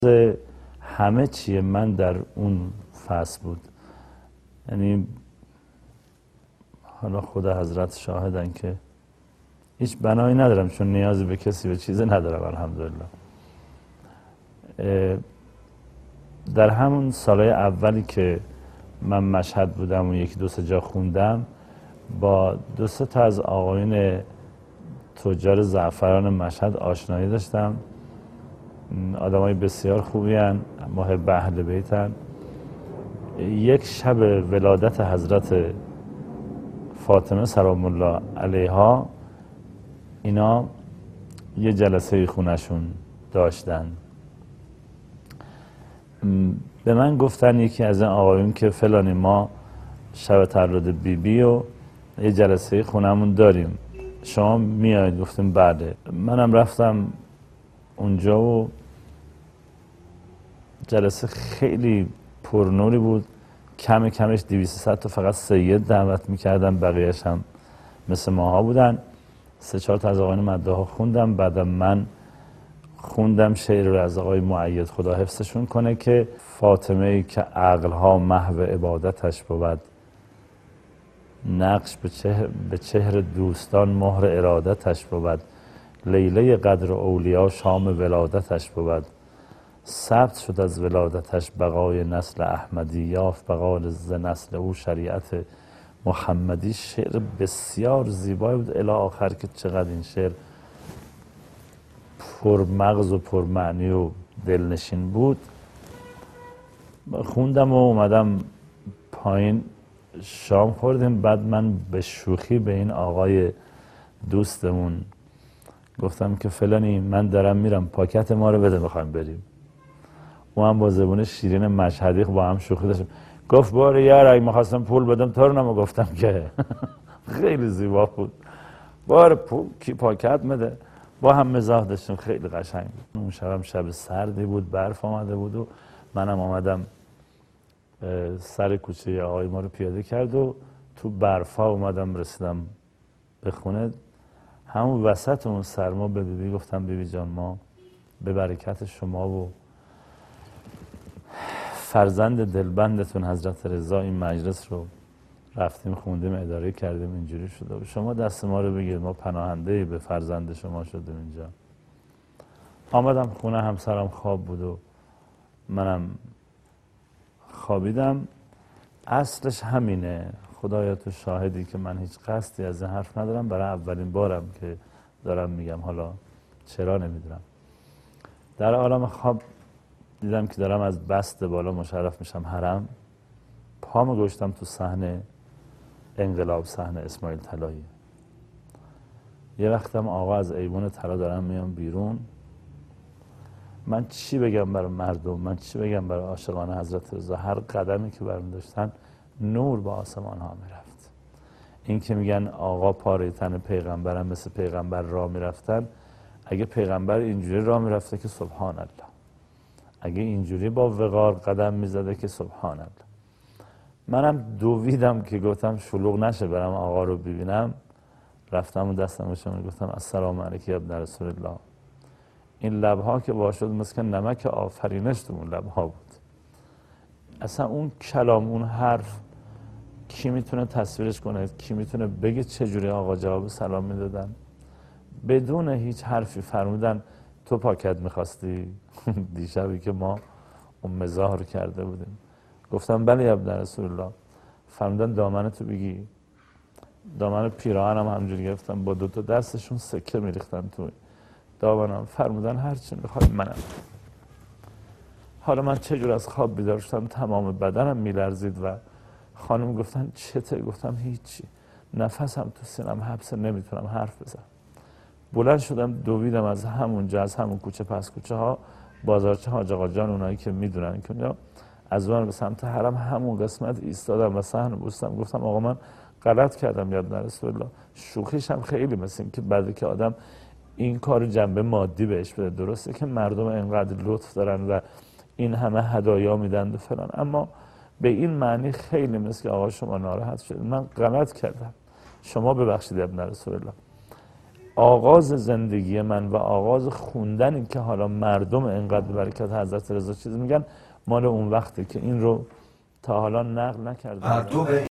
همه چیه من در اون فصل بود. یعنی حالا خود حضرت شاهدن که هیچ بنایی ندارم، چون نیازی به کسی و چیزی ندارم الحمدلله. در همون سالهای اولی که من مشهد بودم و یکی دو سه جا خوندم، با دو سه تا از آقایون تجار زعفران مشهد آشنایی داشتم. آدمای بسیار خوبی هن، محب اهل بیت هن. یک شب ولادت حضرت فاطمه سلام الله علیها اینا یه جلسه خونشون داشتن. به من گفتن یکی از این آقایون که فلانی ما شب تولد بیبی و یه جلسه خونمون داریم، شما میایید؟ گفتیم بله. منم رفتم اونجا و جلسه خیلی پرنوری بود. کمش 200 تا فقط سید دعوت میکردن، بقیهش هم مثل ماها بودن. 3-4 تا از آقایان مداحا خوندم. بعدم من خوندم شعر رو از آقای مؤید خدا حفظشون کنه که فاطمه ای که عقلها محو عبادتش بود، نقش به چهر دوستان مهر ارادتش بود، لیله قدر اولیا شام ولادتش بود، ثبت شد از ولادتش بقای نسل احمدی، یافت بقال ز نسل او شریعت محمدی. شعر بسیار زیبایی بود الی آخر که چقدر این شعر پرمغز و پرمعنی و دلنشین بود. خوندم و اومدم پایین شام خوردیم. بعد من به شوخی به این آقای دوستمون گفتم که فلانی من دارم میرم، پاکت ما رو بده میخوایم بریم. او هم با زبون شیرین مشهدی با هم شوخی داشتیم. گفت باره یار اگه میخواستم پول بدم تو رو نمو. گفتم که خیلی زیبا بود. باره پول کی پاکت مده. با هم مزاح داشتیم، خیلی قشنگ بود. اون شبم شب سردی بود، برف آمده بود و منم آمدم سر کوچه آقای ما رو پیاده کرد و تو برفا اومدم رسیدم به خونه. همون وسط اون سرما به بیبی گفتم بیبی جان ما به برکت شما و فرزند دلبندتون حضرت رضا این مجلس رو رفتیم خوندیم اداره کردیم، اینجوری شده و شما دست ما رو بگیر، ما پناهنده به فرزند شما شدیم اینجا. آمدم خونه، همسرم خواب بود و منم خوابیدم. اصلش همینه، خدایا تو شاهدی که من هیچ قصدی از این حرف ندارم، برای اولین بارم که دارم میگم، حالا چرا نمیدونم. در عالم خواب دیدم که دارم از بست بالا مشرف میشم حرم. پامو گذاشتم تو صحنه انقلاب، صحنه اسماعیل طلایی. یه وقتم آقا از ایوان طلا دارم میام بیرون. من چی بگم برای مردم، من چی بگم برای عاشقان حضرت رضا؟ هر قدمی که برام داشتن نور به آسمان ها میرفت. این که میگن آقا پاره تن پیغمبرم، مثل پیغمبر راه میرفتن. اگه پیغمبر اینجوری راه میرفته که سبحان الله، اگه اینجوری با وقار قدم میزده که سبحان الله. منم دویدم که گفتم شلوغ نشه برم آقا رو ببینم. رفتم و دستم بشم گفتم السلام علیکم ابن رسول الله. این لبها که باشد مثل نمک آفرینش تو اون لبها بود. اصلا اون کلام، اون حرف کی میتونه تصویرش کنه؟ کی میتونه بگه چجوری آقا جواب سلام میدادن؟ بدون هیچ حرفی فرمودن تو پاکت میخواستی؟ دیشبی که ما اون مزاح رو کرده بودیم. گفتم بله ابن رسول الله. فرمودن دامن تو بگی. دامن پیراهنم همجوری گرفتم، با 2 تا دستشون سکه میریختن تو دامنم. فرمودن هرچی میخوای منم. حالا من چجور از خواب بیدار شدم، تمام بدنم میلرزید و خانم گفتن چته؟ گفتم هیچی، نفسم تو سینم حبسه، نمیتونم حرف بزنم. بلند شدم دویدم از همونجا، از همون کوچه پس کوچه ها، بازارچه حاج آقا جان، اونایی که میدونن که اونجا، از اون به سمت حرم همون قسمت ایستادم و صحن بوستم. گفتم آقا من غلط کردم یا ابن رسول الله. شوخیش هم خیلی مثل این که بعد که آدم این کار جنبه مادی بهش بده. درسته که مردم اینقدر لطف دارن و این همه هدایا میدن و فلان، اما به این معنی خیلی مثل که آقا شما ناراحت شد، من غلط کردم، شما ببخشید ابن رسول الله. آغاز زندگی من و آغاز خوندن که حالا مردم اینقدر برکت حضرت رضا چیز میگن مال اون وقته که این رو تا حالا نقل نکردم.